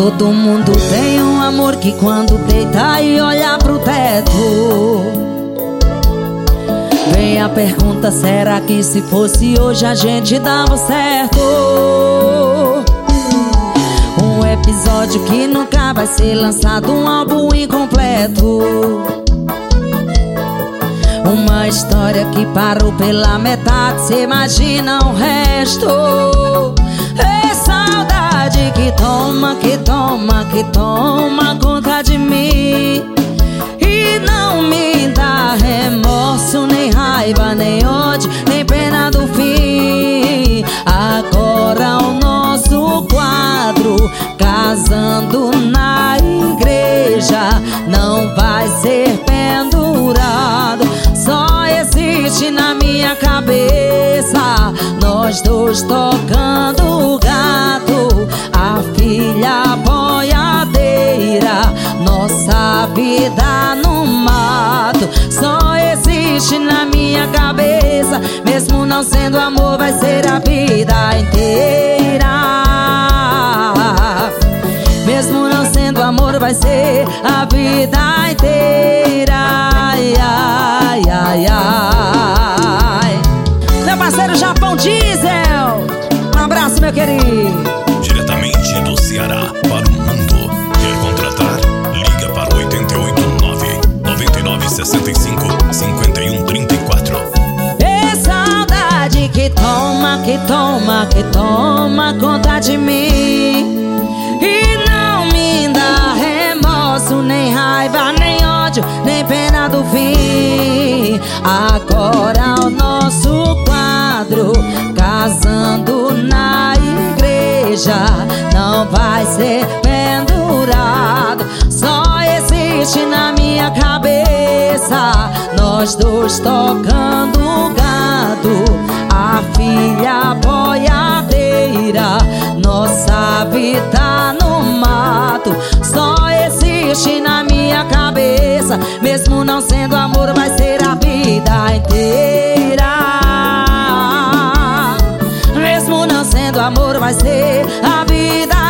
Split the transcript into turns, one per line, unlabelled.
Todo mundo tem um amor que quando deita e olha pro teto, vem a pergunta: será que se fosse hoje a gente dava certo? Um episódio que nunca vai ser lançado, um álbum incompleto, uma história que parou pela metade, cê imagina o resto. É saudade que toma, que toma, que toma conta de mim, e não me dá remorso, nem raiva, nem ódio, nem pena do fim. Agora o nosso quadro, casando na igreja, não vai ser pendurado, só existe na minha cabeça, nós dois tocando o gato, a filha boiadeira, nossa vida no mato. Só existe na minha cabeça, mesmo não sendo amor, vai ser a vida inteira. Mesmo não sendo amor, vai ser a vida inteira. Ai, ai, ai, ai. Meu parceiro Japão Diesel, um abraço, meu querido.
Diretamente do Ceará para o mundo. Quer contratar? Liga para 889-9965-5134.
É saudade que toma, que toma, que toma conta de mim, e não me dá remorso, nem raiva, nem ódio, nem pena do fim. Agora o nosso quadro, casando na igreja, não vai ser pendurado, só existe na minha cabeça, nós dois tocando o gado, a filha boiadeira, nossa vida no mato. Só existe na minha cabeça, mesmo não sendo amor, vai ser a vida inteira. Mesmo não sendo amor, vai ser a vida